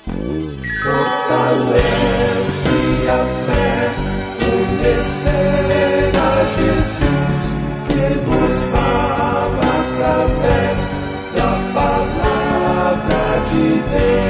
Fortalece a fé, conhecer a Jesus, que nos fala através da palavra de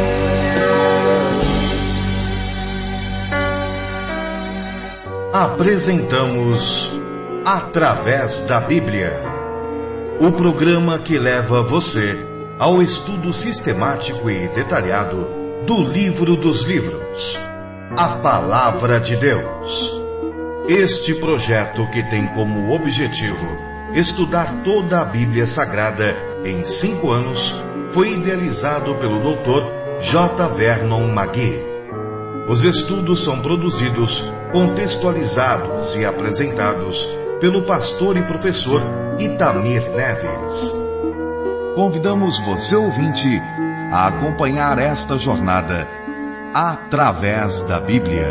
Deus. Apresentamos Através da Bíblia, o programa que leva você ao estudo sistemático e detalhado do livro dos livros, a Palavra de Deus. Este projeto, que tem como objetivo estudar toda a Bíblia Sagrada em 5 anos, foi idealizado pelo Dr. J. Vernon Magui. Os estudos são produzidos, contextualizados e apresentados pelo pastor e professor Itamir Neves. Convidamos você, ouvinte, a acompanhar esta jornada através da Bíblia.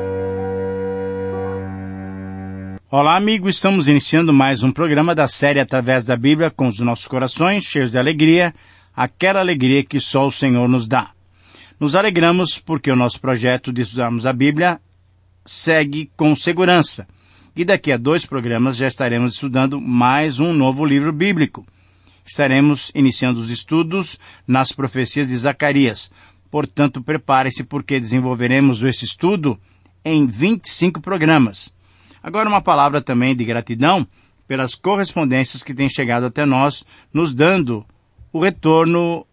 Olá, amigo, estamos iniciando mais um programa da série Através da Bíblia, com os nossos corações cheios de alegria, aquela alegria que só o Senhor nos dá. Nos alegramos porque o nosso projeto de estudarmos a Bíblia segue com segurança. E daqui a 2 programas já estaremos estudando mais um novo livro bíblico. Estaremos iniciando os estudos nas profecias de Zacarias. Portanto, prepare-se, porque desenvolveremos esse estudo em 25 programas. Agora, uma palavra também de gratidão pelas correspondências que têm chegado até nós, nos dando o retorno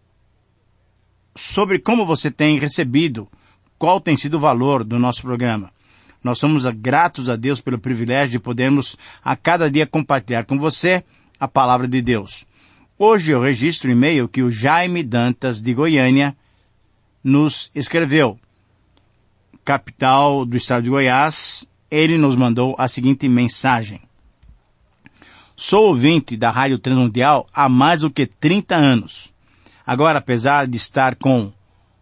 sobre como você tem recebido, qual tem sido o valor do nosso programa. Nós somos gratos a Deus pelo privilégio de podermos a cada dia compartilhar com você a palavra de Deus. Hoje eu registro o e-mail que o Jaime Dantas, de Goiânia, nos escreveu. Capital do estado de Goiás, ele nos mandou a seguinte mensagem. Sou ouvinte da Rádio Transmundial há mais do que 30 anos. Agora, apesar de estar com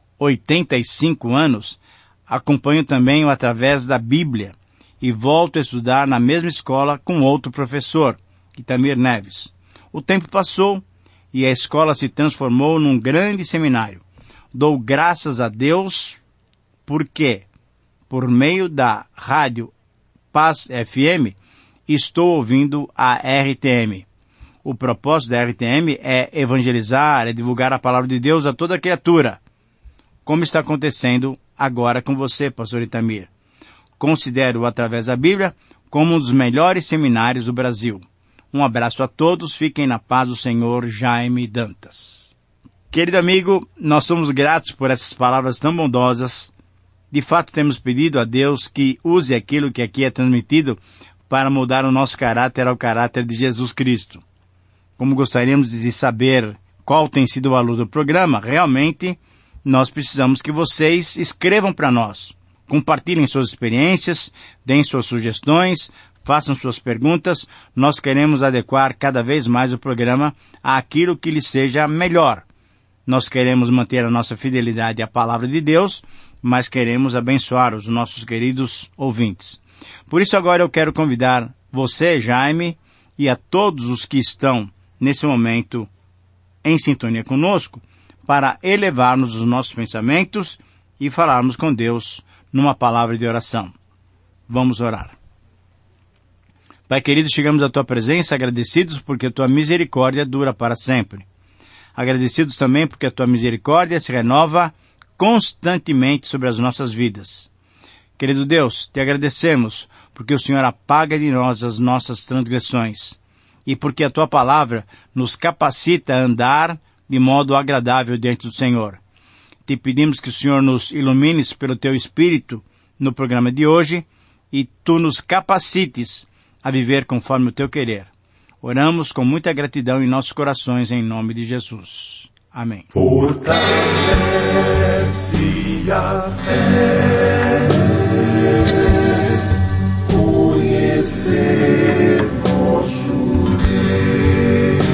85 anos, acompanho também o Através da Bíblia e volto a estudar na mesma escola com outro professor, Itamir Neves. O tempo passou e a escola se transformou num grande seminário. Dou graças a Deus porque, por meio da rádio Paz FM, estou ouvindo a RTM. O propósito da RTM é evangelizar, é divulgar a palavra de Deus a toda criatura, como está acontecendo agora com você, pastor Itamir. Considero-o Através da Bíblia como um dos melhores seminários do Brasil. Um abraço a todos, fiquem na paz do Senhor. Jaime Dantas. Querido amigo, nós somos gratos por essas palavras tão bondosas. De fato, temos pedido a Deus que use aquilo que aqui é transmitido para mudar o nosso caráter ao caráter de Jesus Cristo. Como gostaríamos de saber qual tem sido o valor do programa, realmente nós precisamos que vocês escrevam para nós. Compartilhem suas experiências, deem suas sugestões, façam suas perguntas. Nós queremos adequar cada vez mais o programa àquilo que lhe seja melhor. Nós queremos manter a nossa fidelidade à palavra de Deus, mas queremos abençoar os nossos queridos ouvintes. Por isso agora eu quero convidar você, Jaime, e a todos os que estão nesse momento em sintonia conosco, para elevarmos os nossos pensamentos e falarmos com Deus numa palavra de oração. Vamos orar. Pai querido, chegamos à Tua presença agradecidos porque a Tua misericórdia dura para sempre. Agradecidos também porque a Tua misericórdia se renova constantemente sobre as nossas vidas. Querido Deus, Te agradecemos porque o Senhor apaga de nós as nossas transgressões e porque a Tua palavra nos capacita a andar de modo agradável diante do Senhor. Te pedimos que o Senhor nos ilumines pelo Teu Espírito no programa de hoje e Tu nos capacites a viver conforme o Teu querer. Oramos com muita gratidão em nossos corações, em nome de Jesus. Amém. Fortalece a fé, conhecer nosso Deus.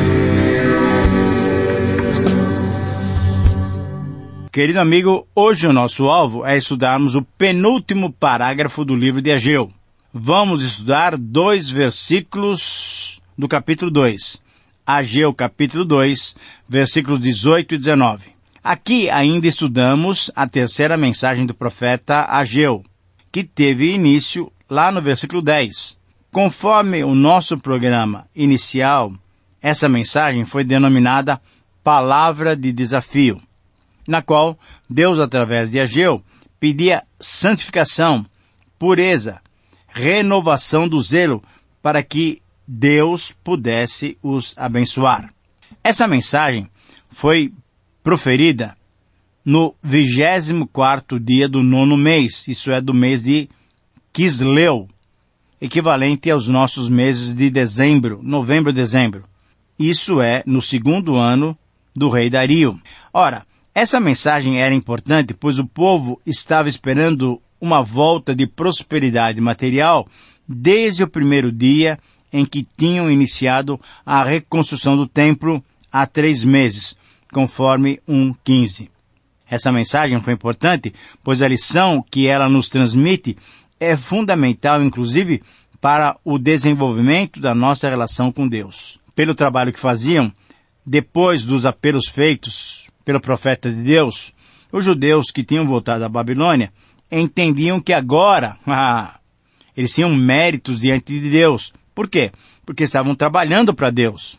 Querido amigo, hoje o nosso alvo é estudarmos o penúltimo parágrafo do livro de Ageu. Vamos estudar 2 versículos do capítulo 2. Ageu, capítulo 2, versículos 18 e 19. Aqui ainda estudamos a terceira mensagem do profeta Ageu, que teve início lá no versículo 10. Conforme o nosso programa inicial, essa mensagem foi denominada Palavra de Desafio, na qual Deus, através de Ageu, pedia santificação, pureza, renovação do zelo, para que Deus pudesse os abençoar. Essa mensagem foi proferida no 24º dia do 9º mês, isso é, do mês de Quisleu, equivalente aos nossos meses de dezembro, novembro e dezembro. Isso é, no 2º ano do rei Dario. Ora, essa mensagem era importante, pois o povo estava esperando uma volta de prosperidade material desde o primeiro dia em que tinham iniciado a reconstrução do templo há 3 meses, conforme 1:15. Essa mensagem foi importante, pois a lição que ela nos transmite é fundamental, inclusive, para o desenvolvimento da nossa relação com Deus. Pelo trabalho que faziam, depois dos apelos feitos pelo profeta de Deus, os judeus que tinham voltado à Babilônia entendiam que agora, eles tinham méritos diante de Deus. Por quê? Porque estavam trabalhando para Deus.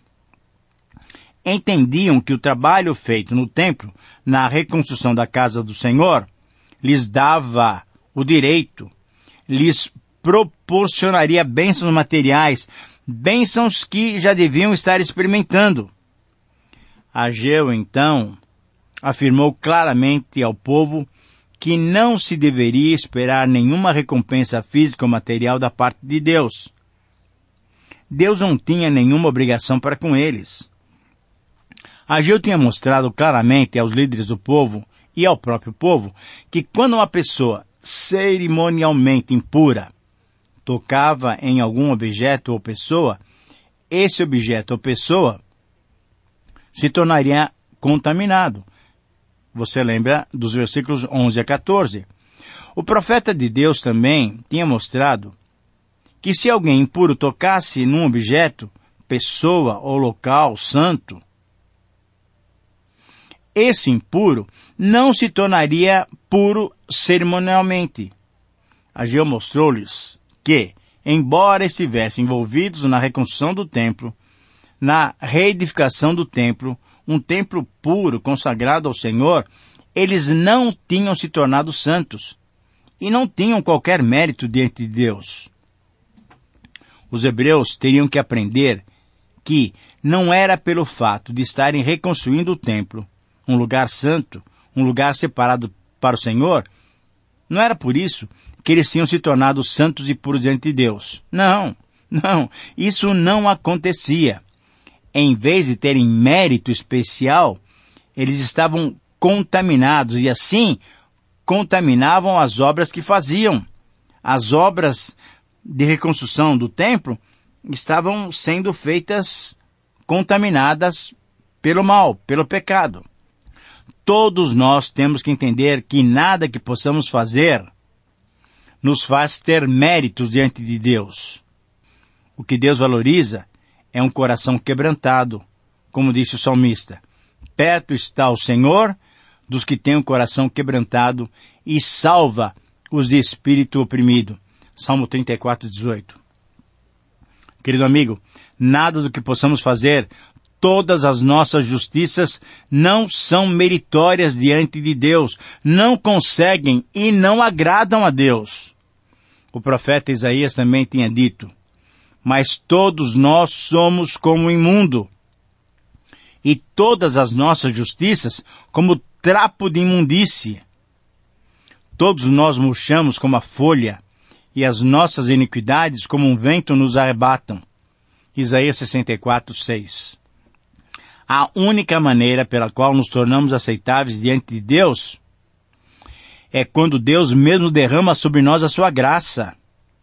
Entendiam que o trabalho feito no templo, na reconstrução da casa do Senhor, lhes dava o direito, lhes proporcionaria bênçãos materiais, bênçãos que já deviam estar experimentando. Ageu, então, afirmou claramente ao povo que não se deveria esperar nenhuma recompensa física ou material da parte de Deus. Deus não tinha nenhuma obrigação para com eles. Ageu tinha mostrado claramente aos líderes do povo e ao próprio povo que quando uma pessoa cerimonialmente impura tocava em algum objeto ou pessoa, esse objeto ou pessoa se tornaria contaminado. Você lembra dos versículos 11 a 14. O profeta de Deus também tinha mostrado que se alguém impuro tocasse num objeto, pessoa ou local santo, esse impuro não se tornaria puro cerimonialmente. Ageu mostrou-lhes que, embora estivessem envolvidos na reconstrução do templo, na reedificação do templo, um templo puro, consagrado ao Senhor, eles não tinham se tornado santos e não tinham qualquer mérito diante de Deus. Os hebreus teriam que aprender que não era pelo fato de estarem reconstruindo o templo, um lugar santo, um lugar separado para o Senhor, não era por isso que eles tinham se tornado santos e puros diante de Deus. Não, isso não acontecia. Em vez de terem mérito especial, eles estavam contaminados e assim contaminavam as obras que faziam. As obras de reconstrução do templo estavam sendo feitas contaminadas pelo mal, pelo pecado. Todos nós temos que entender que nada que possamos fazer nos faz ter méritos diante de Deus. O que Deus valoriza é um coração quebrantado, como disse o salmista. Perto está o Senhor dos que têm um coração quebrantado e salva os de espírito oprimido. Salmo 34, 18. Querido amigo, nada do que possamos fazer, todas as nossas justiças não são meritórias diante de Deus, não conseguem e não agradam a Deus. O profeta Isaías também tinha dito, mas todos nós somos como imundo, e todas as nossas justiças como trapo de imundície. Todos nós murchamos como a folha, e as nossas iniquidades como um vento nos arrebatam. Isaías 64, 6. A única maneira pela qual nos tornamos aceitáveis diante de Deus é quando Deus mesmo derrama sobre nós a sua graça.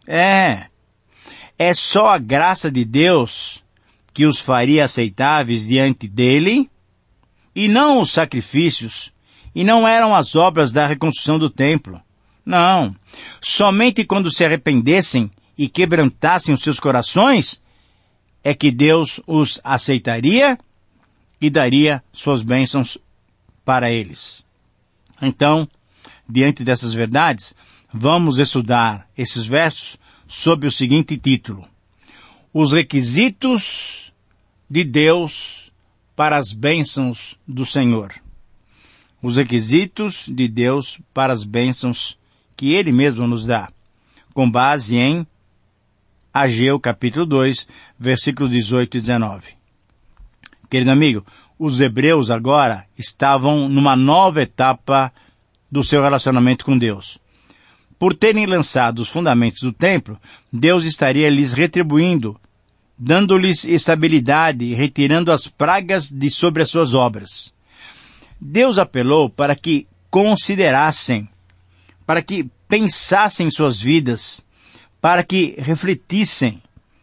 É só a graça de Deus que os faria aceitáveis diante dele, e não os sacrifícios, e não eram as obras da reconstrução do templo. Não. Somente quando se arrependessem e quebrantassem os seus corações, é que Deus os aceitaria e daria suas bênçãos para eles. Então, diante dessas verdades, vamos estudar esses versos sob o seguinte título: Os requisitos de Deus para as bênçãos do Senhor. Os requisitos de Deus para as bênçãos que Ele mesmo nos dá, com base em Ageu capítulo 2, versículos 18 e 19. Querido amigo, os hebreus agora estavam numa nova etapa do seu relacionamento com Deus. Por terem lançado os fundamentos do templo, Deus estaria lhes retribuindo, dando-lhes estabilidade e retirando as pragas de sobre as suas obras. Deus apelou para que considerassem, para que pensassem em suas vidas, para que refletissem.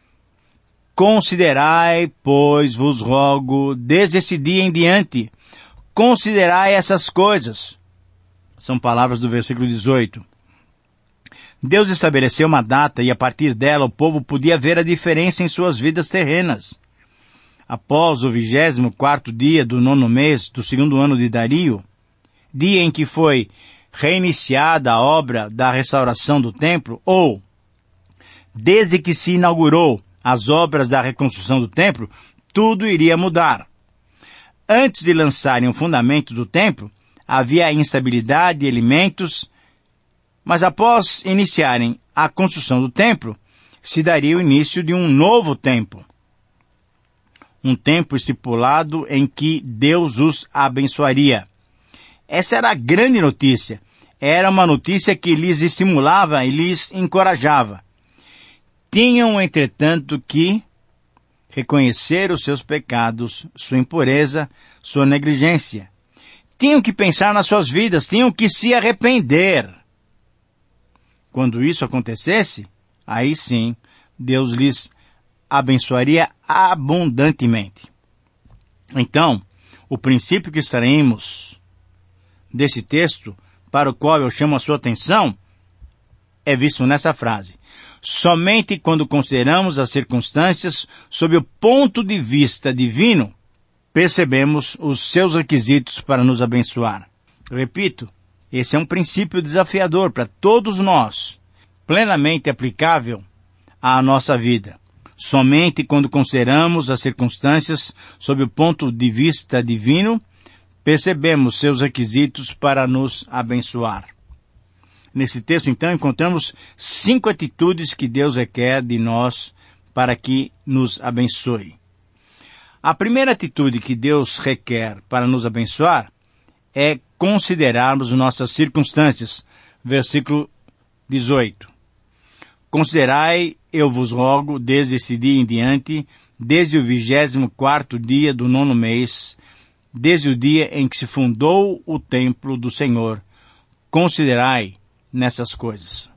Considerai, pois, vos rogo, desde esse dia em diante, considerai essas coisas. São palavras do versículo 18. Deus estabeleceu uma data e a partir dela o povo podia ver a diferença em suas vidas terrenas. Após o 24º dia do 9º mês do 2º ano de Dario, dia em que foi reiniciada a obra da restauração do templo, ou desde que se inaugurou as obras da reconstrução do templo, tudo iria mudar. Antes de lançarem o fundamento do templo, havia instabilidade de elementos, mas após iniciarem a construção do templo, se daria o início de um novo tempo. Um tempo estipulado em que Deus os abençoaria. Essa era a grande notícia. Era uma notícia que lhes estimulava e lhes encorajava. Tinham, entretanto, que reconhecer os seus pecados, sua impureza, sua negligência. Tinham que pensar nas suas vidas, tinham que se arrepender. Quando isso acontecesse, aí sim, Deus lhes abençoaria abundantemente. Então, o princípio que extraímos desse texto, para o qual eu chamo a sua atenção, é visto nessa frase: somente quando consideramos as circunstâncias sob o ponto de vista divino, percebemos os seus requisitos para nos abençoar. Repito, esse é um princípio desafiador para todos nós, plenamente aplicável à nossa vida. Somente quando consideramos as circunstâncias sob o ponto de vista divino, percebemos seus requisitos para nos abençoar. Nesse texto, então, encontramos 5 atitudes que Deus requer de nós para que nos abençoe. A primeira atitude que Deus requer para nos abençoar é considerarmos nossas circunstâncias. Versículo 18. Considerai, eu vos rogo, desde esse dia em diante, desde o 24º dia do 9º mês, desde o dia em que se fundou o templo do Senhor, considerai nessas coisas.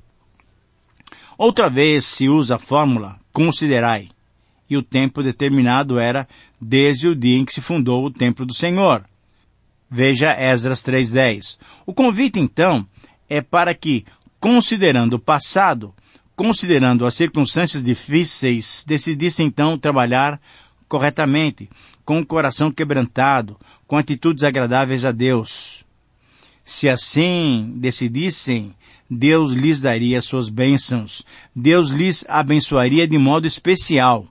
Outra vez se usa a fórmula considerai, e o tempo determinado era desde o dia em que se fundou o templo do Senhor. Veja Esdras 3:10. O convite, então, é para que, considerando o passado, considerando as circunstâncias difíceis, decidisse então trabalhar corretamente, com o coração quebrantado, com atitudes agradáveis a Deus. Se assim decidissem, Deus lhes daria suas bênçãos. Deus lhes abençoaria de modo especial.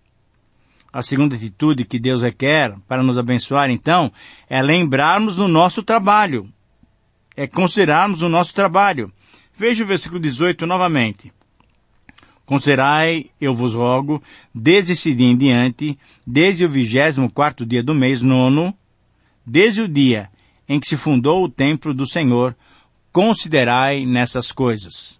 A segunda atitude que Deus requer para nos abençoar, então, é lembrarmos do nosso trabalho. É considerarmos o nosso trabalho. Veja o versículo 18 novamente. Considerai, eu vos rogo, desde esse dia em diante, desde o 24º dia do mês 9, desde o dia em que se fundou o templo do Senhor, considerai nessas coisas.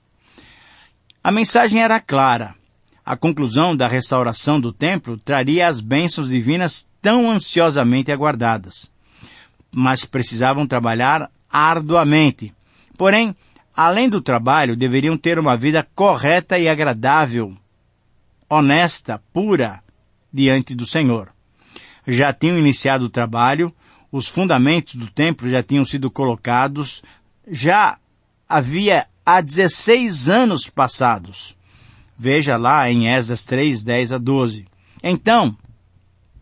A mensagem era clara. A conclusão da restauração do templo traria as bênçãos divinas tão ansiosamente aguardadas. Mas precisavam trabalhar arduamente. Porém, além do trabalho, deveriam ter uma vida correta e agradável, honesta, pura, diante do Senhor. Já tinham iniciado o trabalho, os fundamentos do templo já tinham sido colocados, já havia há 16 anos passados. Veja lá em Esdras 3:10 a 12. Então,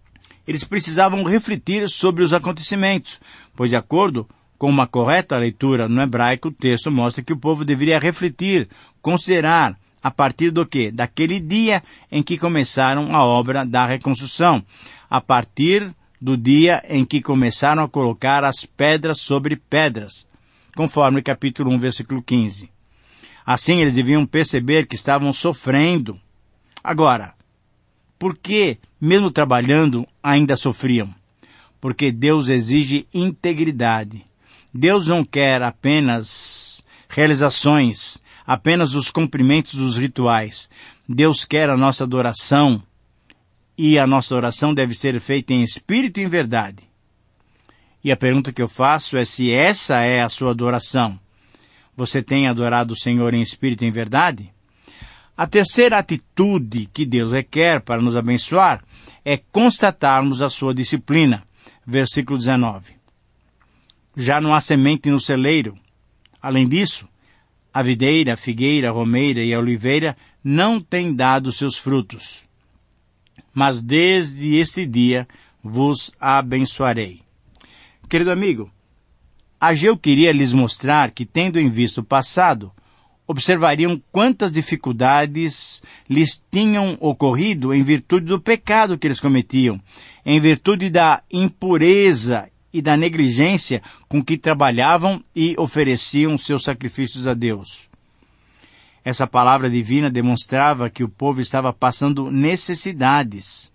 eles precisavam refletir sobre os acontecimentos, pois de acordo com uma correta leitura no hebraico, o texto mostra que o povo deveria refletir, considerar, a partir do quê? Daquele dia em que começaram a obra da reconstrução, a partir do dia em que começaram a colocar as pedras sobre pedras, conforme capítulo 1, versículo 15. Assim eles deviam perceber que estavam sofrendo. Agora, por que, mesmo trabalhando, ainda sofriam? Porque Deus exige integridade. Deus não quer apenas realizações, apenas os cumprimentos dos rituais. Deus quer a nossa adoração, e a nossa oração deve ser feita em espírito e em verdade. E a pergunta que eu faço é se essa é a sua adoração. Você tem adorado o Senhor em espírito e em verdade? A terceira atitude que Deus requer para nos abençoar é constatarmos a sua disciplina. Versículo 19. Já não há semente no celeiro. Além disso, a videira, a figueira, a romeira e a oliveira não têm dado seus frutos. Mas desde este dia vos abençoarei. Querido amigo, Ageu queria lhes mostrar que, tendo em vista o passado, observariam quantas dificuldades lhes tinham ocorrido em virtude do pecado que eles cometiam, em virtude da impureza e da negligência com que trabalhavam e ofereciam seus sacrifícios a Deus. Essa palavra divina demonstrava que o povo estava passando necessidades.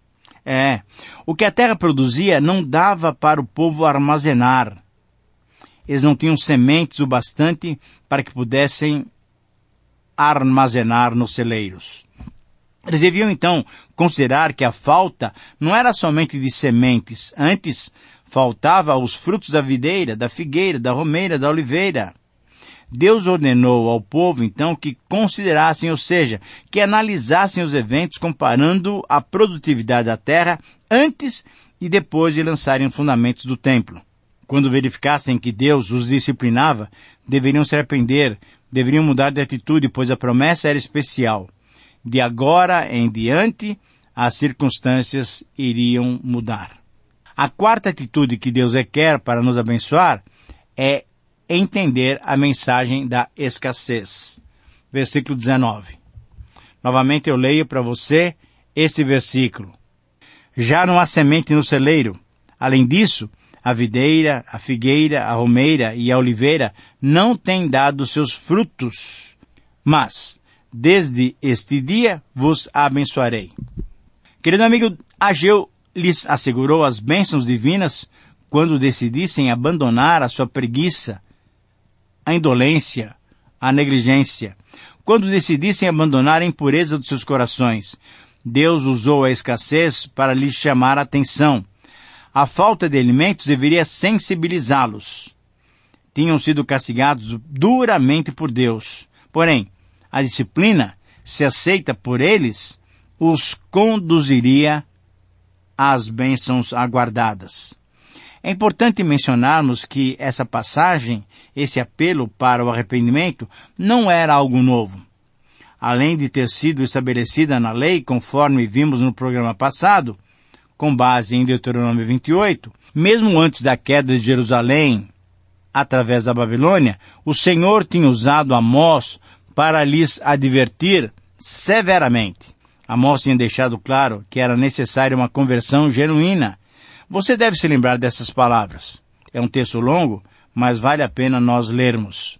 O que a terra produzia não dava para o povo armazenar. Eles não tinham sementes o bastante para que pudessem armazenar nos celeiros. Eles deviam então considerar que a falta não era somente de sementes, antes faltava os frutos da videira, da figueira, da romeira, da oliveira. Deus ordenou ao povo então que considerassem, ou seja, que analisassem os eventos comparando a produtividade da terra antes e depois de lançarem os fundamentos do templo. Quando verificassem que Deus os disciplinava, deveriam se arrepender, deveriam mudar de atitude, pois a promessa era especial. De agora em diante, as circunstâncias iriam mudar. A quarta atitude que Deus requer para nos abençoar é entender a mensagem da escassez. Versículo 19. Novamente eu leio para você esse versículo. Já não há semente no celeiro. Além disso, a videira, a figueira, a romeira e a oliveira não têm dado seus frutos. Mas, desde este dia, vos abençoarei. Querido amigo, Ageu lhes assegurou as bênçãos divinas quando decidissem abandonar a sua preguiça, a indolência, a negligência. Quando decidissem abandonar a impureza dos seus corações, Deus usou a escassez para lhes chamar a atenção. A falta de alimentos deveria sensibilizá-los. Tinham sido castigados duramente por Deus. Porém, a disciplina, se aceita por eles, os conduziria às bênçãos aguardadas. É importante mencionarmos que essa passagem, esse apelo para o arrependimento, não era algo novo. Além de ter sido estabelecida na lei, conforme vimos no programa passado, com base em Deuteronômio 28, mesmo antes da queda de Jerusalém, através da Babilônia, o Senhor tinha usado Amós para lhes advertir severamente. Amós tinha deixado claro que era necessária uma conversão genuína. Você deve se lembrar dessas palavras. É um texto longo, mas vale a pena nós lermos.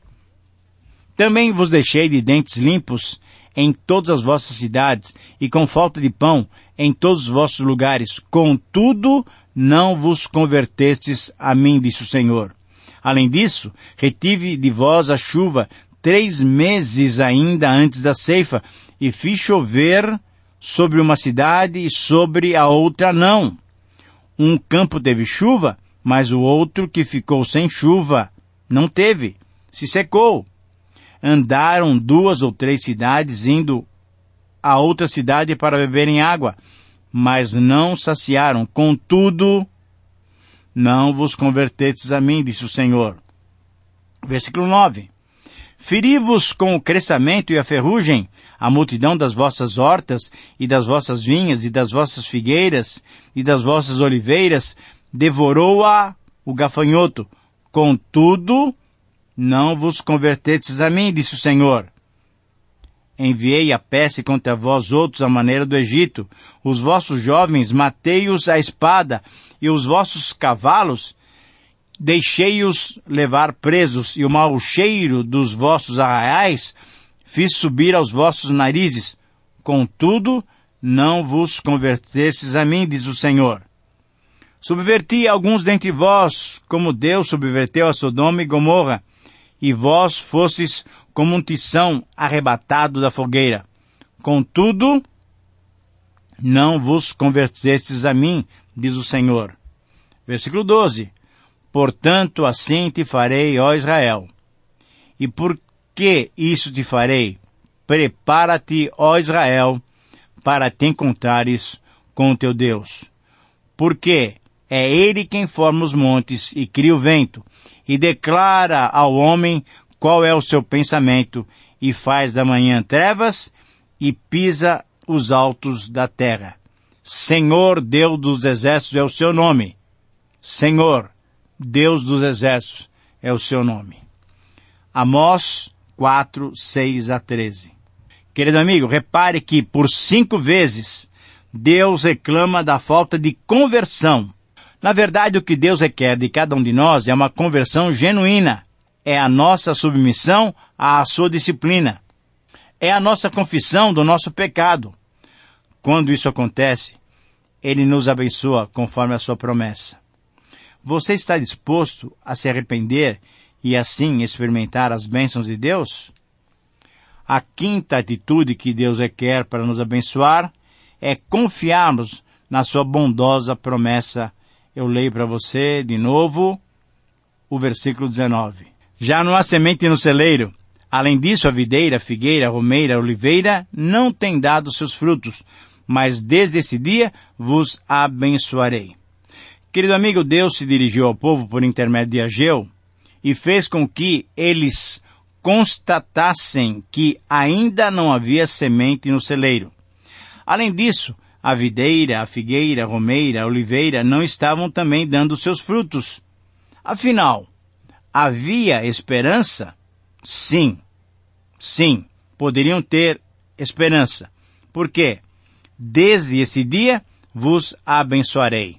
Também vos deixei de dentes limpos em todas as vossas cidades, e com falta de pão em todos os vossos lugares. Contudo, não vos convertestes a mim, disse o Senhor. Além disso, retive de vós a chuva 3 meses ainda antes da ceifa, e fiz chover sobre uma cidade e sobre a outra não. Um campo teve chuva, mas o outro que ficou sem chuva não teve, se secou. Andaram 2 ou 3 cidades indo a outra cidade para beberem água, mas não saciaram. Contudo, não vos convertestes a mim, disse o Senhor. Versículo 9. Feri-vos com o crescimento e a ferrugem, a multidão das vossas hortas, e das vossas vinhas, e das vossas figueiras, e das vossas oliveiras, devorou-a o gafanhoto. Contudo, não vos convertestes a mim, disse o Senhor. Enviei a peste contra vós outros à maneira do Egito. Os vossos jovens matei-os à espada, e os vossos cavalos deixei-os levar presos, e o mau cheiro dos vossos arraiais fiz subir aos vossos narizes. Contudo, não vos convertestes a mim, diz o Senhor. Subverti alguns dentre vós, como Deus subverteu a Sodoma e Gomorra, e vós fostes como um tição arrebatado da fogueira. Contudo, não vos convertestes a mim, diz o Senhor. Versículo 12. Portanto, assim te farei, ó Israel. E por que isso te farei? Prepara-te, ó Israel, para te encontrares com o teu Deus. Porque é Ele quem forma os montes e cria o vento, e declara ao homem qual é o seu pensamento, e faz da manhã trevas, e pisa os altos da terra. Senhor, Deus dos exércitos é o seu nome. Senhor, Deus dos exércitos é o seu nome. Amós 4, 6 a 13. Querido amigo, repare que por 5 vezes Deus reclama da falta de conversão. Na verdade, o que Deus requer de cada um de nós é uma conversão genuína. É a nossa submissão à sua disciplina. É a nossa confissão do nosso pecado. Quando isso acontece, Ele nos abençoa conforme a sua promessa. Você está disposto a se arrepender e assim experimentar as bênçãos de Deus? A quinta atitude que Deus requer para nos abençoar é confiarmos na sua bondosa promessa. Eu leio para você de novo o versículo 19. Já não há semente no celeiro. Além disso, a videira, a figueira, a romeira, a oliveira não tem dado seus frutos, mas desde esse dia vos abençoarei. Querido amigo, Deus se dirigiu ao povo por intermédio de Ageu e fez com que eles constatassem que ainda não havia semente no celeiro. Além disso, a videira, a figueira, a romeira, a oliveira não estavam também dando seus frutos. Afinal, havia esperança? Sim, poderiam ter esperança. Por quê? Desde esse dia vos abençoarei.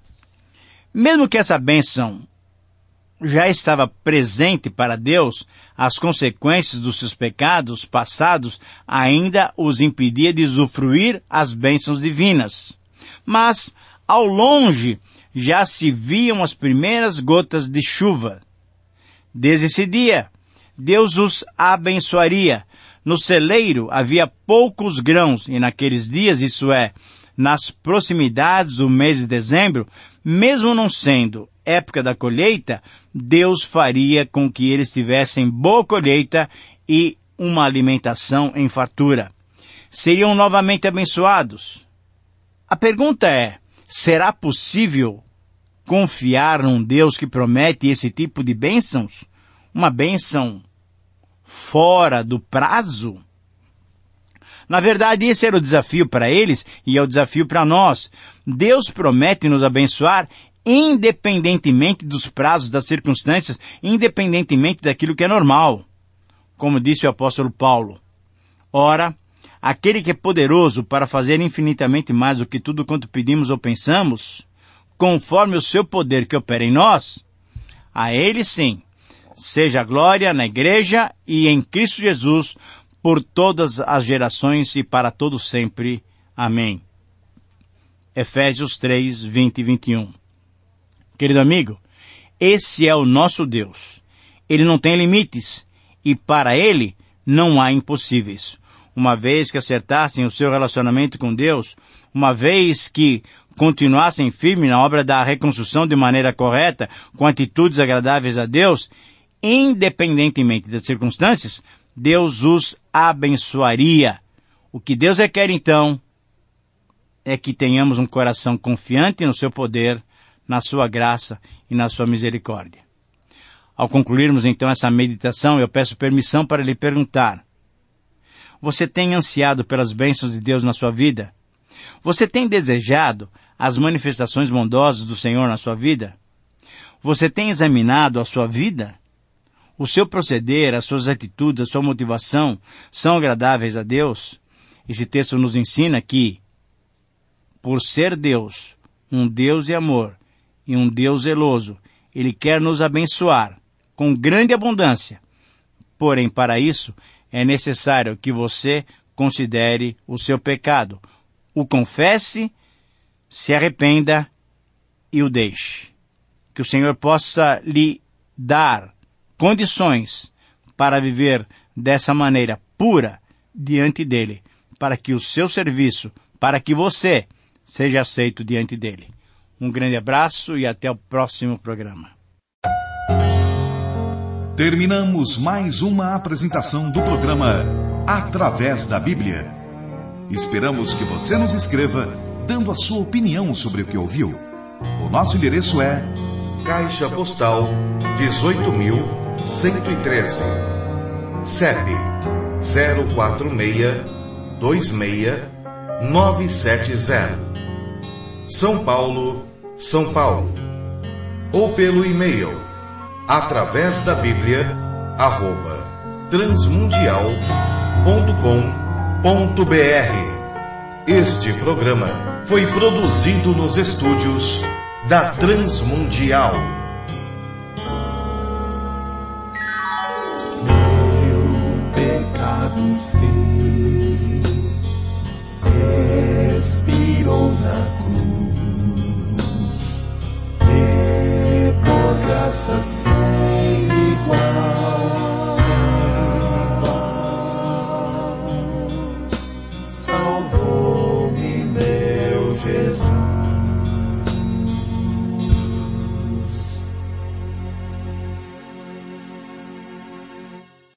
Mesmo que essa bênção já estava presente para Deus, as consequências dos seus pecados passados ainda os impedia de usufruir as bênçãos divinas. Mas, ao longe, já se viam as primeiras gotas de chuva. Desde esse dia, Deus os abençoaria. No celeiro havia poucos grãos, e naqueles dias, isso é, nas proximidades do mês de dezembro, mesmo não sendo época da colheita, Deus faria com que eles tivessem boa colheita e uma alimentação em fartura. Seriam novamente abençoados. A pergunta é, será possível confiar num Deus que promete esse tipo de bênçãos? Uma bênção fora do prazo? Na verdade, esse era o desafio para eles e é o desafio para nós. Deus promete nos abençoar independentemente dos prazos, das circunstâncias, independentemente daquilo que é normal. Como disse o apóstolo Paulo, ora, aquele que é poderoso para fazer infinitamente mais do que tudo quanto pedimos ou pensamos, conforme o seu poder que opera em nós, a ele sim, seja a glória na igreja e em Cristo Jesus, por todas as gerações e para todo sempre. Amém. Efésios 3, 20 e 21. Querido amigo, esse é o nosso Deus. Ele não tem limites e para Ele não há impossíveis. Uma vez que acertassem o seu relacionamento com Deus, uma vez que continuassem firmes na obra da reconstrução de maneira correta, com atitudes agradáveis a Deus, independentemente das circunstâncias, Deus os abençoaria. O que Deus requer então é que tenhamos um coração confiante no seu poder, na sua graça e na sua misericórdia. Ao concluirmos então essa meditação, eu peço permissão para lhe perguntar: você tem ansiado pelas bênçãos de Deus na sua vida? Você tem desejado as manifestações bondosas do Senhor na sua vida? Você tem examinado a sua vida? O seu proceder, as suas atitudes, a sua motivação são agradáveis a Deus? Esse texto nos ensina que, por ser Deus, um Deus de amor e um Deus zeloso, Ele quer nos abençoar com grande abundância. Porém, para isso, é necessário que você considere o seu pecado, o confesse, se arrependa e o deixe. Que o Senhor possa lhe dar condições para viver dessa maneira pura diante dEle, para que o seu serviço, para que você seja aceito diante dEle. Um grande abraço e até o próximo programa. Terminamos mais uma apresentação do programa Através da Bíblia. Esperamos que você nos escreva dando a sua opinião sobre o que ouviu. O nosso endereço é Caixa Postal 18.113, CEP 04626-970, São Paulo, São Paulo. Ou pelo e-mail através da Bíblia @transmundial.com.br. Este programa foi produzido nos estúdios da Transmundial. Meu pecado sim expirou na cruz, e por graça sem igual